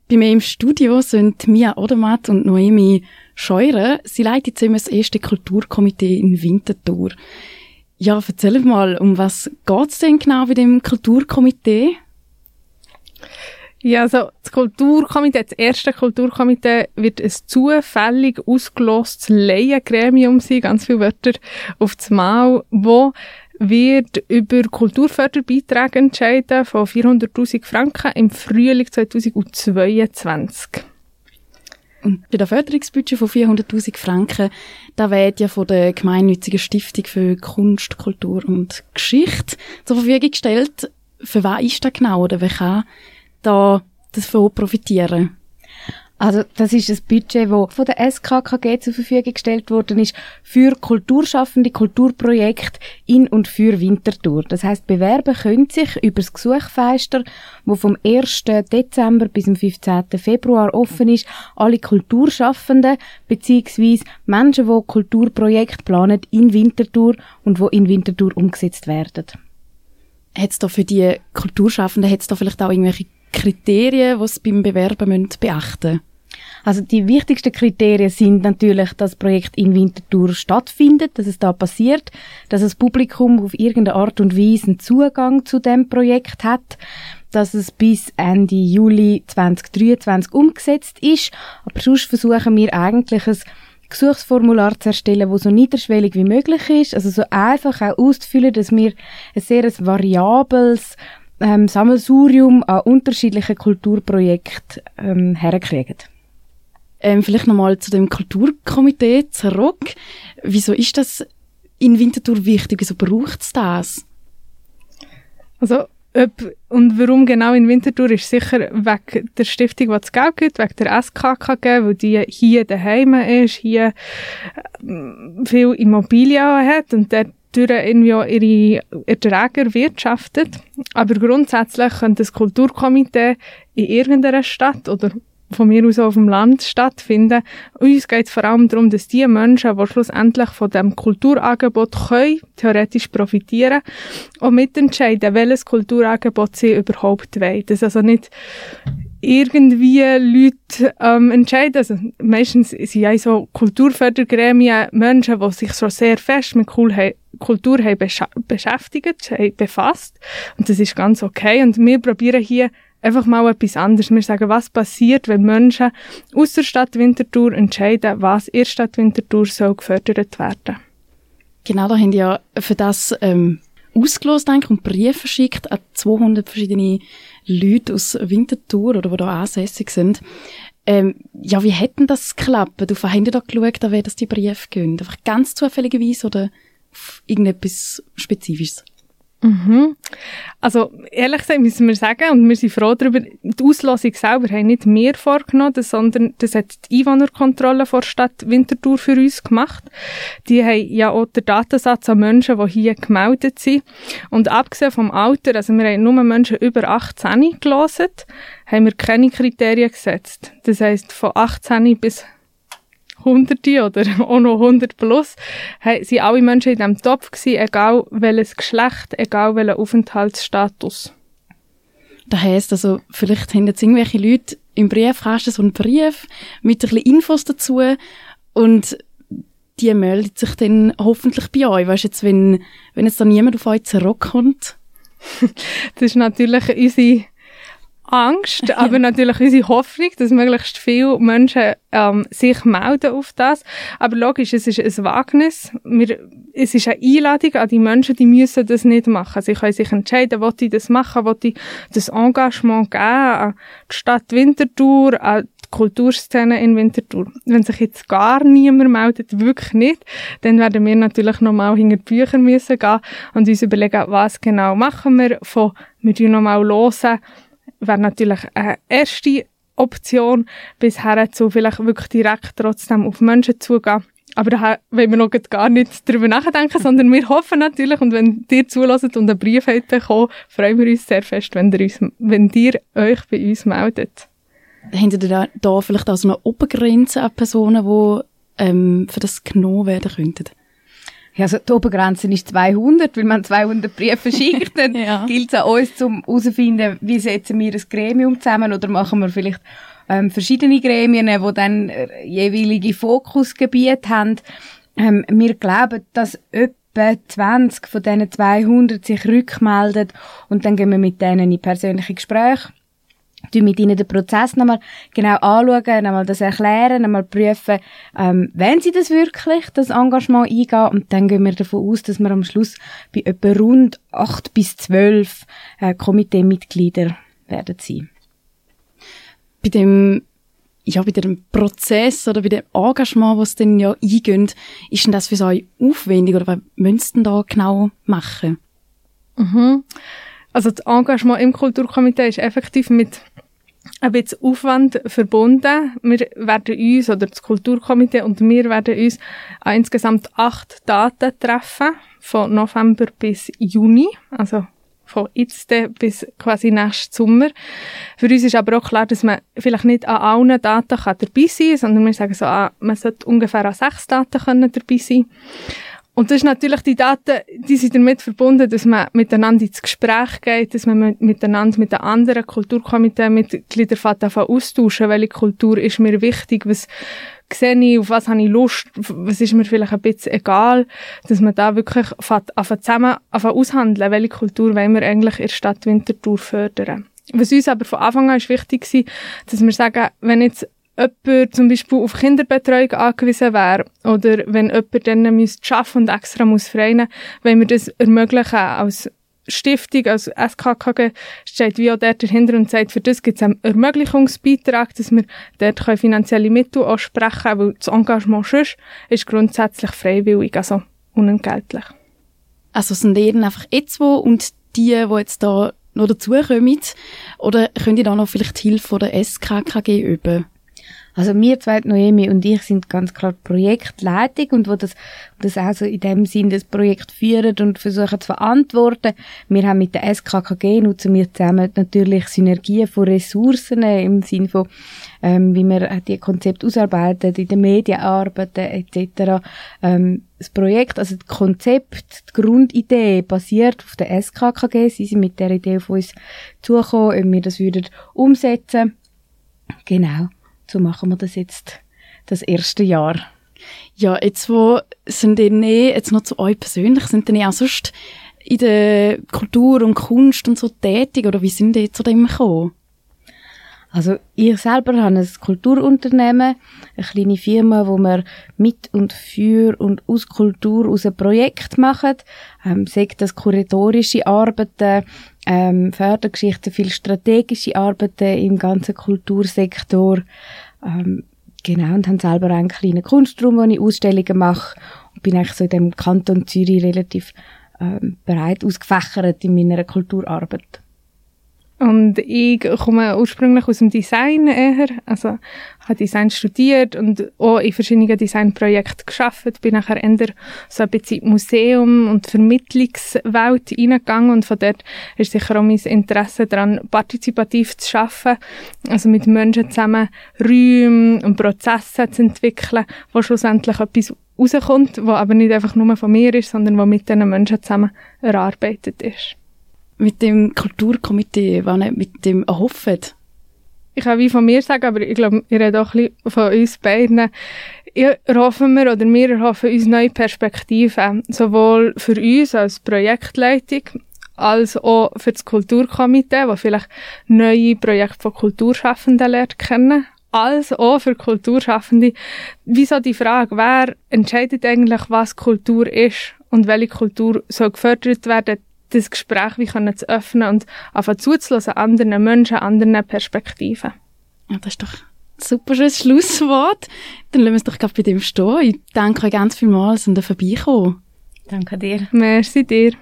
Bei mir im Studio sind Mia Odermatt und Noemi Scheurer. Sie leiten zusammen das erste Kulturkomitee in Winterthur. Ja, erzähl mal, um was geht's denn genau bei dem Kulturkomitee? Ja, also das erste Kulturkomitee wird ein zufällig ausgelostes Laiengremium sein, ganz viele Wörter auf das Mal, wo wird über Kulturförderbeiträge entscheiden von 400'000 Franken im Frühling 2022. Und bei der Förderungsbudget von 400'000 Franken, da wird ja von der gemeinnützigen Stiftung für Kunst, Kultur und Geschichte zur Verfügung gestellt. Für was ist das genau oder wer kann da davon profitieren? Also das ist ein Budget, das von der SKKG zur Verfügung gestellt worden ist für kulturschaffende Kulturprojekte in und für Winterthur. Das heisst, bewerben können sich über das Gesuchfenster, das vom 1. Dezember bis zum 15. Februar offen ist, alle Kulturschaffenden bzw. Menschen, die Kulturprojekte planen in Winterthur und die in Winterthur umgesetzt werden. Hat's da für die Kulturschaffenden, hat's da vielleicht auch irgendwelche Kriterien, die sie beim Bewerben beachten müssen? Also die wichtigsten Kriterien sind natürlich, dass das Projekt in Winterthur stattfindet, dass es da passiert, dass das Publikum auf irgendeine Art und Weise einen Zugang zu dem Projekt hat, dass es bis Ende Juli 2023 umgesetzt ist. Aber sonst versuchen wir eigentlich ein Gesuchsformular zu erstellen, das so niederschwellig wie möglich ist, also so einfach auch auszufüllen, dass wir ein sehr variables Sammelsurium an unterschiedlichen Kulturprojekten herkriegen. Vielleicht nochmal zu dem Kulturkomitee zurück. Wieso ist das in Winterthur wichtig? Wieso braucht es das? Also, und warum genau in Winterthur ist sicher wegen der Stiftung, die das Geld gibt, wegen der SKKG, weil die hier daheim ist, hier viel Immobilien hat und dort irgendwie auch ihre Erträge erwirtschaftet. Aber grundsätzlich könnte das Kulturkomitee in irgendeiner Stadt oder von mir aus auch auf dem Land stattfinden. Uns geht es vor allem darum, dass die Menschen, die schlussendlich von dem Kulturangebot können, theoretisch profitieren und mitentscheiden, welches Kulturangebot sie überhaupt wollen. Dass also nicht irgendwie Leute entscheiden. Also meistens sind ja so Kulturfördergremien Menschen, die sich schon sehr fest mit Kultur haben beschäftigt, haben befasst. Und das ist ganz okay. Und wir probieren hier einfach mal etwas anderes. Wir sagen, was passiert, wenn Menschen aus der Stadt Winterthur entscheiden, was in der Stadt Winterthur soll gefördert werden. Genau, da haben die ja für das ausgelost und Briefe verschickt an 200 verschiedene Leute aus Winterthur oder die da ansässig sind. Ja, wie hätten das geklappt? Auf haben die da geschaut, an wer das die Briefe gehen? Einfach ganz zufälligerweise oder auf irgendetwas Spezifisches? Also, ehrlich gesagt müssen wir sagen, und wir sind froh darüber, die Auslosung selber haben nicht wir vorgenommen, sondern das hat die Einwohnerkontrolle der Stadt Winterthur für uns gemacht. Die haben ja auch den Datensatz an Menschen, die hier gemeldet sind. Und abgesehen vom Alter, also wir haben nur Menschen über 18 gelesen, haben wir keine Kriterien gesetzt. Das heisst, von 18 bis Hunderte oder auch noch 100 plus, sind alle Menschen in diesem Topf gewesen, egal welches Geschlecht, egal welchen Aufenthaltsstatus. Das heisst also, vielleicht haben jetzt irgendwelche Leute im Briefkasten so einen Brief mit ein bisschen Infos dazu und die meldet sich dann hoffentlich bei euch. Weißt du, jetzt, wenn jetzt da niemand auf euch zurückkommt? Das ist natürlich unsere Angst, aber natürlich unsere Hoffnung, dass möglichst viele Menschen sich melden auf das. Aber logisch, es ist ein Wagnis. Es ist eine Einladung an die Menschen, die müssen das nicht machen. Sie können sich entscheiden, will ich das machen, will ich das Engagement geben an die Stadt Winterthur, an die Kulturszene in Winterthur. Wenn sich jetzt gar niemand meldet, wirklich nicht, dann werden wir natürlich nochmal hinter die Bücher müssen gehen und uns überlegen, was genau machen wir. Wir tun nochmal hören, wäre natürlich eine erste Option, bis her zu vielleicht wirklich direkt trotzdem auf Menschen zugehen. Aber da wollen wir noch gar nicht darüber nachdenken, sondern wir hoffen natürlich, und wenn ihr zuhört und einen Brief habt bekommen, freuen wir uns sehr fest, wenn ihr euch bei uns meldet. Habt ihr da vielleicht auch so eine Obergrenze an Personen, die für das genommen werden könnten? Ja, also die Obergrenze ist 200, weil man 200 Briefe schickt, dann gilt es an uns, um herauszufinden, wie setzen wir ein Gremium zusammen oder machen wir vielleicht verschiedene Gremien, die dann jeweilige Fokusgebiete haben. Wir glauben, dass etwa 20 von diesen 200 sich rückmelden und dann gehen wir mit denen in persönliche Gespräche. Mit ihnen den Prozess nochmal genau anschauen, nochmal das erklären, nochmal prüfen, wenn sie das wirklich, das Engagement eingehen, und dann gehen wir davon aus, dass wir am Schluss bei etwa rund 8 bis 12 Komiteemitglieder werden sein. Bei dem Prozess oder bei dem Engagement, was dann ja eingeht, ist denn das für euch aufwendig oder was müsst ihr denn da genau machen? Also das Engagement im Kulturkomitee ist effektiv mit ein bisschen Aufwand verbunden. Wir werden uns, oder das Kulturkomitee und wir werden uns an insgesamt 8 Daten treffen, von November bis Juni, also von jetzt bis quasi nächsten Sommer. Für uns ist aber auch klar, dass man vielleicht nicht an allen Daten dabei sein kann, sondern wir sagen so, man sollte ungefähr an 6 Daten dabei sein. Und das ist natürlich, die Daten, die sind damit verbunden, dass man miteinander ins Gespräch geht, dass man miteinander mit den anderen Kulturkomitee-Mitgliedern austauschen, welche Kultur ist mir wichtig, was sehe ich, auf was habe ich Lust, was ist mir vielleicht ein bisschen egal, dass man da wirklich zusammen aushandeln, welche Kultur wollen wir eigentlich in der Stadt Winterthur fördern. Was uns aber von Anfang an ist wichtig war, dass wir sagen, wenn jetzt jemand zum Beispiel auf Kinderbetreuung angewiesen wäre oder wenn jemand dann arbeiten müsste und extra muss freien, wenn wir das ermöglichen als Stiftung, als SKKG, steht wie auch dort dahinter und sagt, für das gibt es einen Ermöglichungsbeitrag, dass wir dort finanzielle Mittel aussprechen können, weil das Engagement sonst ist grundsätzlich freiwillig, also unentgeltlich. Also sind ihr dann einfach jetzt wo und die jetzt da noch dazukommen, oder könnt ihr da noch vielleicht die Hilfe von der SKKG üben? Also wir zwei, Noemi und ich, sind ganz klar die Projektleitung und wo das auch so in dem Sinn das Projekt führen und versuchen zu verantworten. Wir haben mit der SKKG, nutzen wir zusammen natürlich Synergien von Ressourcen im Sinne von, wie wir die Konzepte ausarbeiten, in den Medien arbeiten etc. Das Projekt, also das Konzept, die Grundidee basiert auf der SKKG. Sie sind mit der Idee auf uns zugekommen, ob wir das würden umsetzen. Genau. So machen wir das jetzt, das erste Jahr. Ja, jetzt wo sind ihr jetzt noch zu euch persönlich, sind ihr auch sonst in der Kultur und Kunst und so tätig, oder wie sind ihr zu dem gekommen? Also ich selber habe ein Kulturunternehmen, eine kleine Firma, wo wir mit und für und aus Kultur aus ein Projekt machen. Sei das kuratorische Arbeiten, Fördergeschichten, viel strategische Arbeiten im ganzen Kultursektor. Genau, und haben selber einen kleinen Kunstraum, wo ich Ausstellungen mache. Und bin eigentlich so in dem Kanton Zürich relativ breit ausgefächert in meiner Kulturarbeit. Und ich komme ursprünglich aus dem Design eher, also habe Design studiert und auch in verschiedenen Designprojekten gearbeitet, bin nachher eher so ein bisschen Museum- und Vermittlungswelt reingegangen und von dort ist sicher auch mein Interesse daran, partizipativ zu arbeiten, also mit Menschen zusammen Räume und Prozesse zu entwickeln, wo schlussendlich etwas rauskommt, wo aber nicht einfach nur von mir ist, sondern wo mit diesen Menschen zusammen erarbeitet ist. Mit dem Kulturkomitee, was ihr mit dem erhofft? Ich kann wie von mir sagen, aber ich glaube, ich rede auch ein bisschen von uns beiden. Wir erhoffen uns neue Perspektiven, sowohl für uns als Projektleitung, als auch für das Kulturkomitee, das vielleicht neue Projekte von Kulturschaffenden lernt kennen, als auch für Kulturschaffende. Wieso die Frage, wer entscheidet eigentlich, was Kultur ist und welche Kultur soll gefördert werden, das Gespräch wie können zu öffnen und anfangen zuzulassen anderen Menschen, anderen Perspektiven. Ja, das ist doch ein super schönes Schlusswort. Dann lassen wir es doch gerade bei dem stehen. Ich danke euch ganz vielmals und vorbeikommen. Danke dir. Merci dir.